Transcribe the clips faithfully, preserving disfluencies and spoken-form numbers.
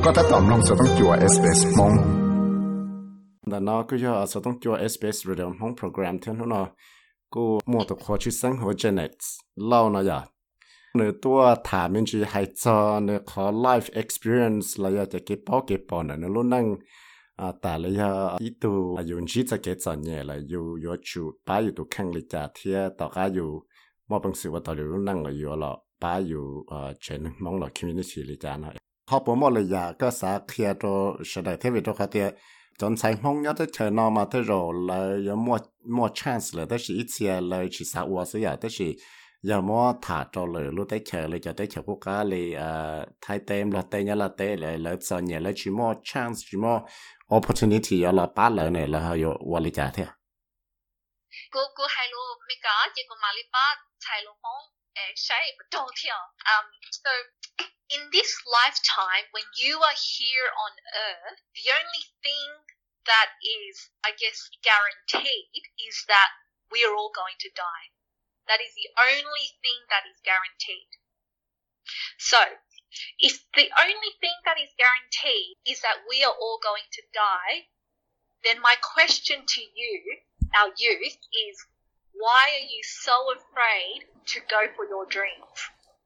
ก็ถ้าตอมลงจะต้องจั่ว เอส บี เอส มองแต่นอก็จะจะต้องจั่ว เอส บี เอส เรื่องของโปรแกรมเท่านั้นเนาะกูมัวตัวข้อชื่อสังหัวเจเน็ตเล่าเนาะอย่าเนื้อตัวถามมันจะให้จอเนื้อขอ life experience แล้วอยากจะเก็บป้อเก็บปอนเนื้อรุ่นนั่งอ่าแต่เลยอ่ะอีตัวอยู่ที่จะเก็บจอนเนี่ยเลยอยู่อยู่จุดป้าอยู่ตัวแข่งเลยจ่าเทียต่อก็อยู่มอบังสือว่าตอนอยู่รุ่นนั่งเลยอยู่หรอป้าอยู่เอ่อเชนมองหรอ community เลยจ่าเนาะพอผมมอเลยอยากก็สักเทียตัวเสด็จเทวิตัวเขาเทียจนใช้ห้องยัดเธอนอมาเธอรอเลยยังมัวมัว chance เลยแต่สิอีเทียเลยสิสาวสิอยากแต่สิยังมัวถาจอเลยรู้ได้เฉยเลยจะได้เฉยพวกก็เลยเอ่อไทยเต็มละเต็มยันละเต็มเลยเลยส่วนใหญ่เลยชิมัว chance ชิมัว opportunity ยันละป้าเลยเนี่ยแล้วอยู่วันลิจ่าเท่ากูกูให้รู้ไม่ก็จีกูมาลิป้าใช้ลงห้องเออใช่ปะโตเที่ยว um so in this lifetime when you are here on earth the only thing that is I guess guaranteed is that we are all going to die. That is the only thing that is guaranteed. So, if the only thing that is guaranteed is that we are all going to die, then my question to you, our youth, is why are you so afraid to go for your dreams?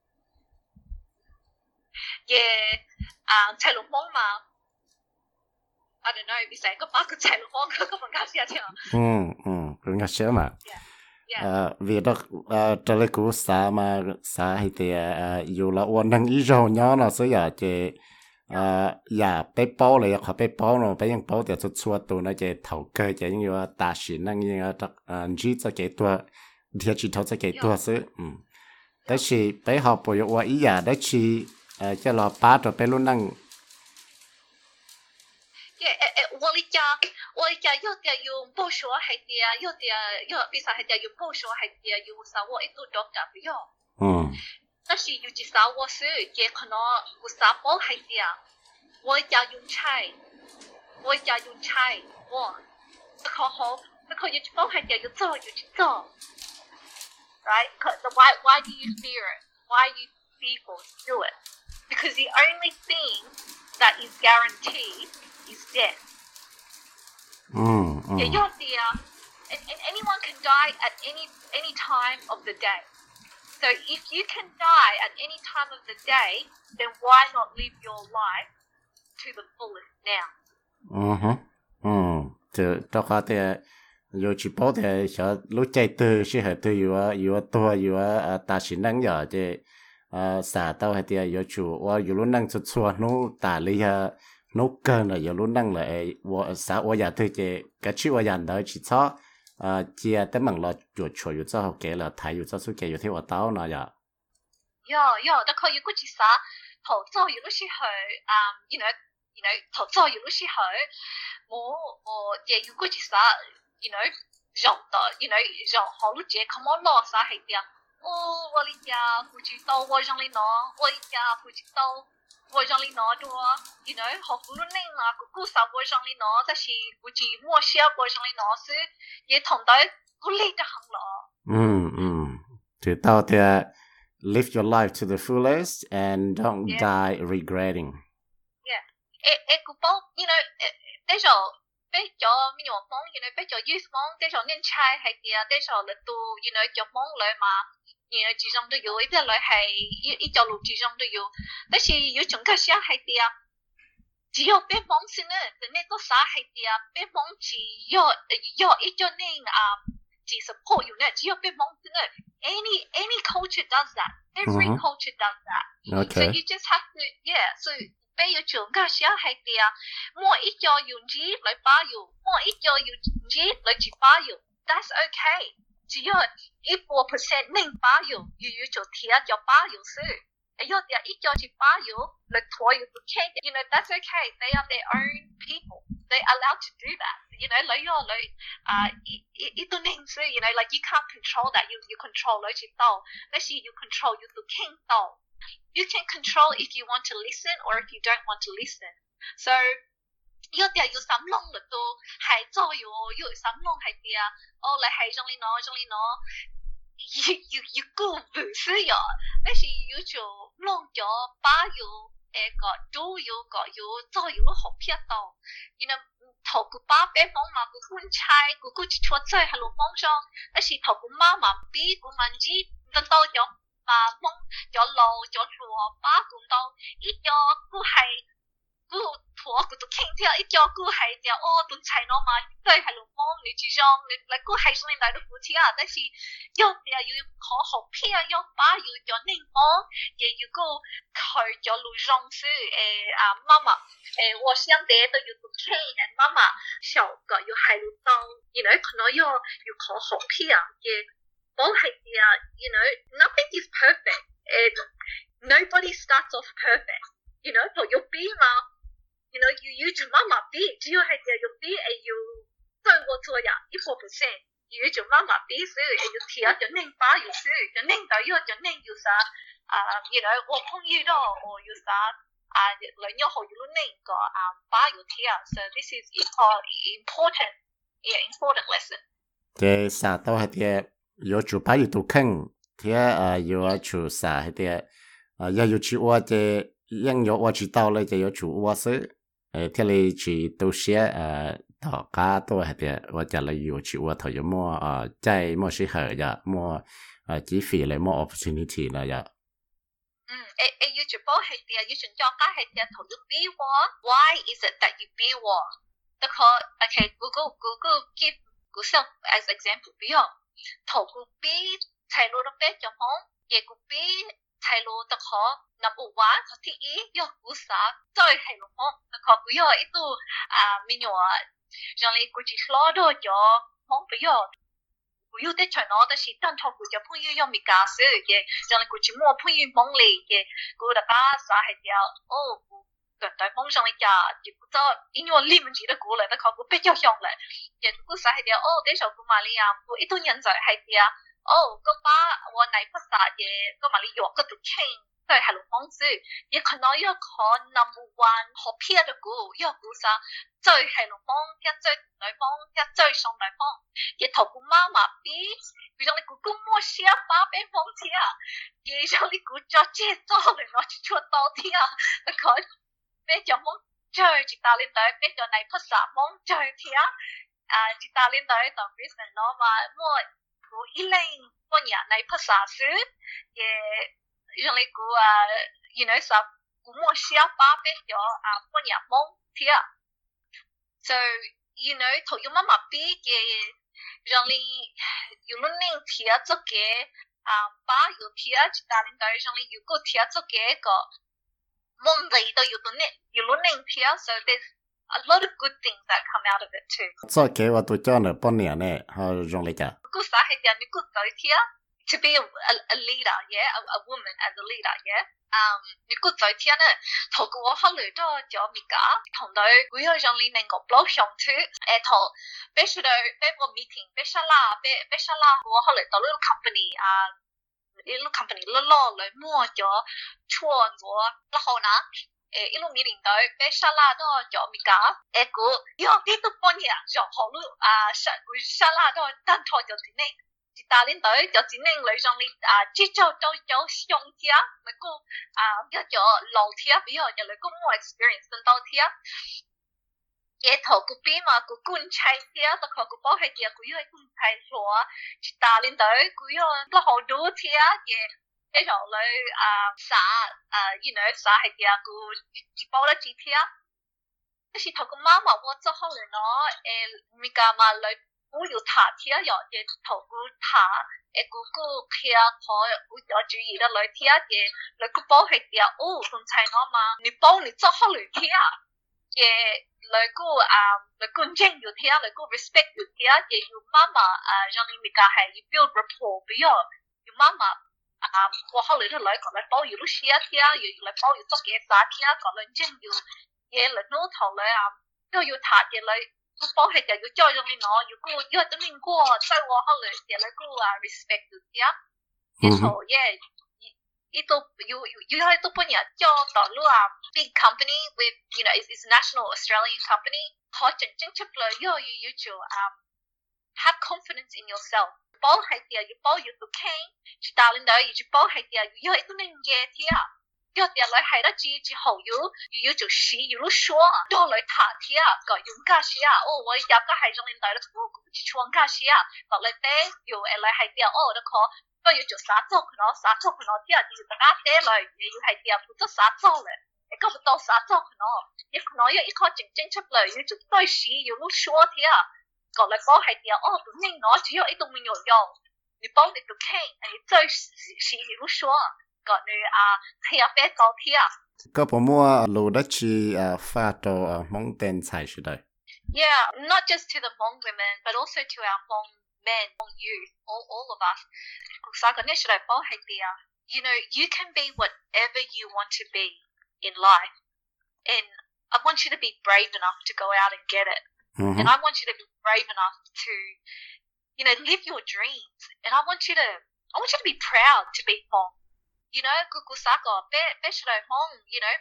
Yeah, um, ใช้ลงห้องมา I don't know, พี่แสงก็ป้าก็ใช้ลงห้องก็ก็ฟังกันเสียเถอะอืมอืมฟังกันเสียมาเอ่อวีดอกเอ่อตะเลกูสามาสาให้เตเอ่ออยู่ละวันนังอีโจเนาะเนาะซะอย่าเจเอ่ออย่าไปเป้าเลยขอไปเป้าเนาะไปยังเป้าแต่ชัวๆตัวนะเจเฒ่าเกยเจยังอยู่ตาฉินนั่งยังตักเอ่อจีจะเกตัวเทียจิเฒ่าจะเกตัวซะอืมแต่สิไปหอบปอยว่าอีอย่าได้สิเอ่อจะรอป้าตัวไปรุ่นนั่งเอ่อๆ我哩家我哩家有点有报销还点有点有比啥还点有报销还点有啥我一度都干不了嗯但是有几啥我是也可能有啥包还点我家用菜我家用菜我那可好那可有几包还点有做有去做 right why why do you fear it why you people do it because the only thing that is guaranteed is death. Mm, mm. Yeah, you're there, and, and anyone can die at any any time of the day. So if you can die at any time of the day, then why not live your life to the fullest now? Uh-huh. Mm. Thì đó có thểอยู่chỉ bảo thì sợ lúc chạy từ sẽ hệ từอยู่อยู่ตัวอยู่ตาสินั่งอย่าจะเอ่อสาเต้าให้เตียอยู่ชูว่าอยู่รุ่นนั่งชัวๆนู้ตาเลยฮะนู้เกินเลยอยู่รุ่นนั่งเลยว่าสาว่าอย่าถือเจก็ชื่อว่าอย่างเดียวchỉ choเอ่อเจียแต่มันเราจุดชัวอยู่เจ้าเขาเกลไทยอยู่เจ้าสุเกอยู่ที่ว่าเต้าเนาะอย่าย่อย่อแต่เขาอยู่ก็chỉ啥头早有的时候嗯 you know you know 头早有的时候我我也有个chỉ啥 you know 让的 you know 让好多节看我老啥还点哦，我的家不知道我让你拿，我的家不知道我让你拿多 ，you know， 好不容易拿个古啥我让你拿，但是估计我写我让你拿是也同到鼓励的很了。 嗯嗯，就到的 live your life to the fullest and don't yeah. die regretting. Yeah， 诶诶，古包 ，you know， 那时候比较咩样忙 ，you know， 比較 youth 忙，那時候年輕係啲啊，那時候嚟到 ，you know， 就忙嚟嘛。然後始終都要，一隻女係一一條路始終都要，但是要仲加少係啲啊，只要邊幫先咧，就呢個啥係啲啊，邊幫只要要一隻呢啊，只 support 要咧，只要邊幫先咧 ，any any culture does that, every Mhm. culture does that. Okay. So you just have to, yeah. So 比要仲加少係啲啊，我一隻用紙嚟包要，我一隻用紙嚟住包要 ，that's okay. 只要一百 percent 能包邮，又要做贴叫包邮是，要点一叫去包邮，来拖邮都 can't. You know that's okay. They are their own people. They are allowed to do that. You know, 你要你啊一一一都能是 ，you know, like you can't control that. You you control 你去到，但是 you control 又都 can't 到。You can control if you want to listen or if you don't want to listen. So 有啲要心窿嚟到係做要要心窿係啲啊，哦你係將你攞將你攞，要要要顧唔是呀，但是要做窿咗把要诶个都有个有早有好片到，因为头个爸爸帮嘛个婚差个个去出在还路帮上，但是头个妈妈比个蛮子等到咗啊帮咗路咗路爸咁到，一咗个系个拖个都倾跳，一咗个系就哦都菜喏嘛，对还路帮你去上你来个系上你来都夫妻啊，但是有啲要考好片，有爸有咗宁帮，也有个佢咗路上是诶啊妈妈。诶，我想得都有读听嘅妈妈，小个有系路到，you know 可能要要考好片嘅，我系啲啊 ，you know nothing is perfect and nobody starts off perfect, you know 同要比嘛 ，you know 要要做妈妈比，只要系啲要比诶要对我做呀一百 percent， 要做妈妈比所以要听就宁把有事，就宁到要就宁有啥啊 ，you know 我朋友到我有啥。啊，兩樣學要呢個啊，把要聽 ，so this is important, yeah, important lesson. 嘅啥都係啲有做把要讀傾，啲啊要做啥係啲啊要要做我嘅應有我知道咧就要做我識，誒啲你去讀寫誒大家都係啲我就嚟要做我頭有冇啊，即係冇適合呀，冇啊機會咧，冇 opportunity 啦呀。 嗯，誒誒，要做波係啲啊，要做作家係啲啊，同要比喎 ，Why is it that you 比喎？得個 ，OK， Google Google give Google as example 比哦，同個比睇路都比就好，嘢個比睇路得個 number one 個第一要估啥，再係路好，得個比哦，呢度啊，咩嘢啊？讓你估住攞到咗，好比哦。不要得全攞，但是當初佢就朋友有咪假設嘅，讓你佢只摸朋友幫你嘅，佢大家啥係掉，哦，佢對方上嚟㗎，結果就因為我呢門字都過嚟，但佢佢比較上嚟，嘅佢啥係掉，哦，啲時候佢馬里亞，佢一堆人就係掉，哦，個把我嚟不殺嘅，個馬里藥嗰度傾。對係路方式，亦可能要考 number one 學片嘅股，要估啥？最係路方一最對方一最上對方，亦同個媽媽比，比如你估估摸寫把俾方詞啊，亦讓你估咗接咗嚟攞住出多啲啊，佢俾咗蒙最住大連隊，俾咗你拍啥蒙最啲啊，啊住大連隊就俾成攞嘛，摸估一零個人你拍啥書，亦讓你估啊，原來啥估摸寫把俾咗啊個人蒙啲啊。So, you know, 同要媽媽比嘅，讓你要攞你聽咗嘅啊，把要聽住大領導，讓你要個聽咗嘅個問題都要攞你要攞你聽 ，so there's a lot of good things that come out of it too. 做嘅話對咗呢半年呢，好容易㗎。 個啥係點？你個再聽 to be a, a, a leader, yeah, a, a woman as a leader, yeah. Um, 你個再聽呢，頭個我考慮到咗咪㗎，同佢會有讓你能夠 block 上去，誒頭，比如到比個 meeting，比沙拉，比比沙拉，我考慮到呢個 company 啊，呢個 company 攞攞嚟摸咗錯咗，然後呢，誒一路 meeting 到比沙拉到咗咪㗎，誒個有啲都半夜就好咯，啊沙會沙拉到單拖咗啲呢。大連隊就只能嚟讓你啊，接觸到有上天，嚟個啊一咗老天，比如就嚟個 more experience 等到天，嘢頭個邊嘛個官差天，就佢個包係啲佢要係官差咗，住大連隊佢要都好多天嘅，一條嚟啊啥啊，you know啥係啲個住包得住天，但是頭個媽媽我做好嚟咯，誒咪㗎嘛嚟。我要查聽有嘅頭個查，誒個個聽可我有注意到來聽嘅，來個包係啲哦，仲齊我嘛，你包你做好來聽嘅，來個啊來個尊要聽，來個 respect 要聽嘅，要媽媽啊讓你咪家係要 build rapport 俾我，要媽媽啊我後來都來講來包要都寫聽，要來包要做嘅啥聽，講來真要嘢來攞頭來啊，都要查嘅來。個包係就要再用你攞，如果要等你過，再我後來就嚟個啊 respect 住啲啊，然後耶，呢度要要喺度半日做到咯啊 big company with you know is is national Australian company， 可真正出嚟要要要做啊 have confidence in yourself， 包係啲要包要讀傾，住大領導要住包係啲要喺度拎嘅啲啊。 要点来还到几几好有有就时有路说到来塔天个用家些哦我也个还让人来了我去创家些到来得有来还点哦的可ก็อยู่จุดสาจกเนาะสาจกเนาะที่อาจจะอยู่ตรงนั้นเต้เลยอยู่ให้เดียวพูดจะสาจกเลยไอ้ก็ไม่ต้องสาจกเนาะอีกเนาะอีกข้อจริงๆชัดเลยอยู่จุดต้อยสีอยู่ลูกชัวที่อ่ะก็เลยก็ให้เดียวอ๋อตรงนี้เนาะ只有一栋没有用你帮你都看ไอ้ต้อยสีอยู่ลูกชัวก็เลยอ่ะให้อาเป้高ที่อ่ะก็ผมว่ารู้ได้ชีอ่าฟาโตอ่ามองเต็นใส่ชุดใด Yeah not just to the Hmong women but also to our Hmong men, Hmong youth, all, all of us. You know, you can be whatever you want to be in life. And I want you to be brave enough to go out and get it. Mm-hmm. And I want you to be brave enough to, you know, live your dreams. And I want you to, I want you to be proud to be Hmong. You know, you know,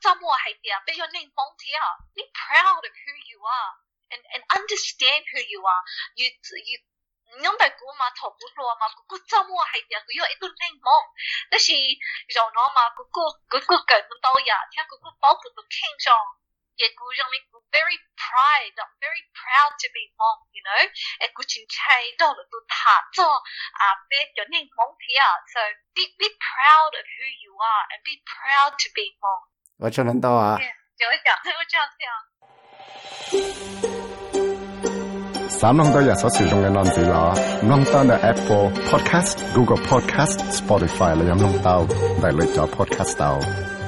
be proud of who you are and, and understand who you are. You, you, nhưng mà cô mà thọ cô lo mà cô cho mua hay tiền cô yêu ít tuần nhanh mong, đó là rồi nó mà cô cô cô cô cần mình đâu vậy, theo cô cô bảo cô cô khen rồi, vậy cô rằng mình cô very proud, I'm very proud to be Hmong, you know, and cô chính chạy đó là tôi thả cho à bé cho nhanh mong thì à, so be be proud of who you are and be proud to be Hmong. 我就能到啊。 就会讲，我这样讲。 三弄到日所使用嘅網址啦，弄到嘅 Apple Podcast、Google Podcast、Spotify 你有弄到，嚟嚟咗 Podcast 到。